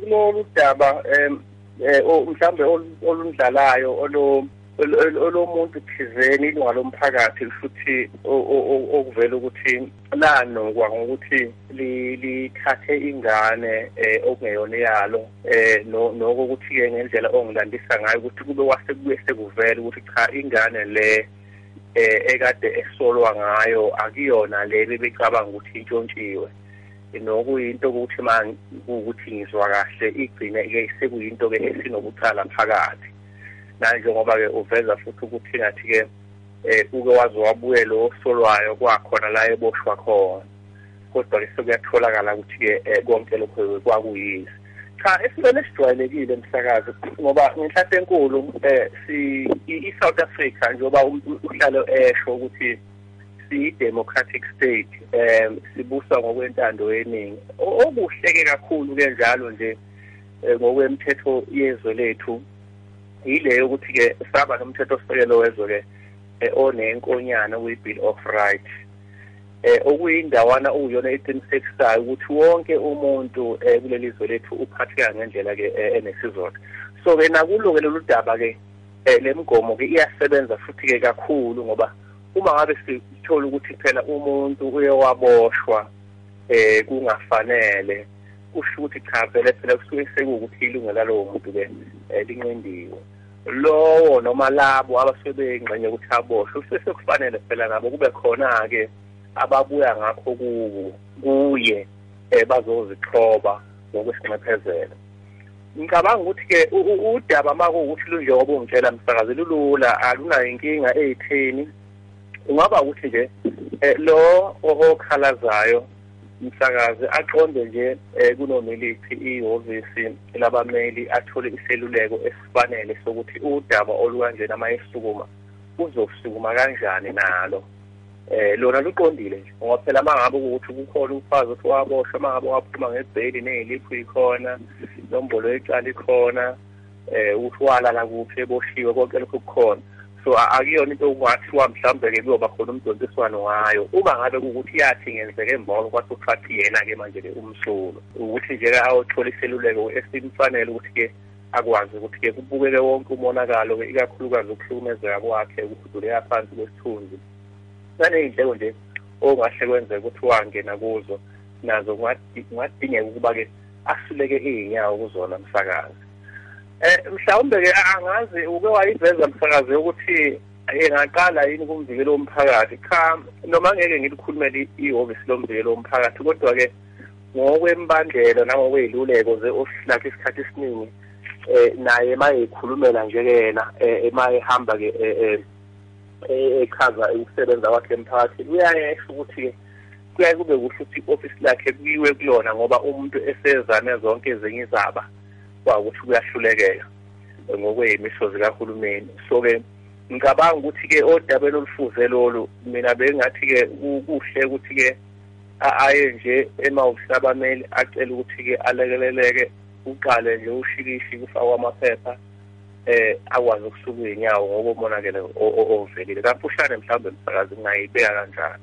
lolu daba mhlambe olundlalayo olomuntu thizeni ilunga lomphakathi futhi okuvela ukuthi lanokwa ngokuthi lithathe ingane okungeyona yalo nokuthi ke ngendlela ongilandisa ngayo ukuthi kube wasekubuye sekuvela ukuthi cha ingane le ekade esolwa ngayo akuyona le bebecabanga ukuthi intshontshiwe nokuyinto ukuthi manje ukuthi ngizwa kahle igcine ke sekuyinto ke esinokucala phakathi manje ngoba ke uveza futhi ukuthi ngathi ke uke wazowabuye lo solwayo kwakhona la eboshwa khona kodwa ke sekuyatholakala ukuthi ke konke lokho kwakuyisi cha esilwane esijwayelekile emsakazi ngoba ngenhlanhla enkulu i-South Africa njengoba uhlalo esho ukuthi si-democratic state sibusa ngokwentando yeningi okuhleke kakhulu ke njalo nje ngokwemthetho yezwe lethu ile ukuthi ke saba nomthetho osisekelo wezwe ke onenkonyana we-Bill of Rights okuyindawana uyona eqinisekisayo ukuthi wonke umuntu kuleli zwe lethu uphatheka ngendlela ke enesizotha so ke nakulo ke lolu daba ke lemgomo ke iyasebenza futhi ke kakhulu ngoba uma ngabe sithola ukuthi phela umuntu uyewaboshwa kungafanele kusho ukuthi cha vele phela kusuke sekuwukuthi ilungelo lalowo muntu ke linqendiwe lowo noma labo abasebengxenye ukuthi aboshwe sekufanele phela nabo kube khona ke ababuya ngakho kuye bazozixhoba ngokwesinxephezelo ngicabanga ukuthi ke udaba makuwukuthi lunjengoba ungitshela msakazi lulula akunayo inkinga eyitheni ungaba ukuthi nje lo okhalazayo msakazi aqonde nje kunomilisi ihhovisi labameli athole iseluleko esifanele sokuthi udaba olukanjena mayesukuma uzosukuma kanjani nalo lona luqondile nje ngoba phela mangabe ukuthi kukhona umfazi othi waboshwa mangabe waphuma ngebheli neziliphu ikhona nombolo ecala ikhona uthi walala kuphi eboshiwe konke lokho kukhona so akuyona into okwathi mhlambe ke kuyoba khona umdontiswano ngayo uma ngabe ukuthi yathi ngenzeke emva kwathi uthathi yena ke manje ke umsulo ukuthi nje awuthola iseluleko esimfanele ukuthi ke akwazi ukuthi ke kubukeke wonke umonakalo ke ikakhulukazi ukuhlukumezeka kwakhe ukuduleka phansi kwesithunzi naney'ndleko nje ongahle kwenzeka ukuthi wangena kuzo nazo kungadingeka ukuba ke asuleke iy'nyawo kuzona msakazi mhlawumbe ke angazi uke wayiveza msakazi ukuthi engaqala yini kumvikelo womphakathi cha noma ngeke ngilikhulumele ihhovisi lomvikelo womphakathi kodwa ke ngokwembandlela nangokwey'luleko ze-ofisi lakhe isikhathi esiningi naye mayeyikhulumela nje ke yena mayehamba ke echaza ukusebenza kwakhe emphakathini uyayesho ukuthi kuyaye kube kuhle ukuthi i-ofisi lakhe kuyiwe kulona ngoba umuntu esezame zonke ezinye izaba kwakuthi kuyahlulekeka ngokwey'misho zikahulumeni so ke ngicabanga ukuthi ke odabeni olufuze lolu mina bengathi ke kuhle ukuthi ke aye nje emahhovisi abameli acela ukuthi ke alekeleleke uqale nje ushikishi kufakwa amaphepha akwazi ukusuka iy'nyawo ngokomonakele ovelile kafushane mhlawumbe msakazi ngingayibeka kanjani.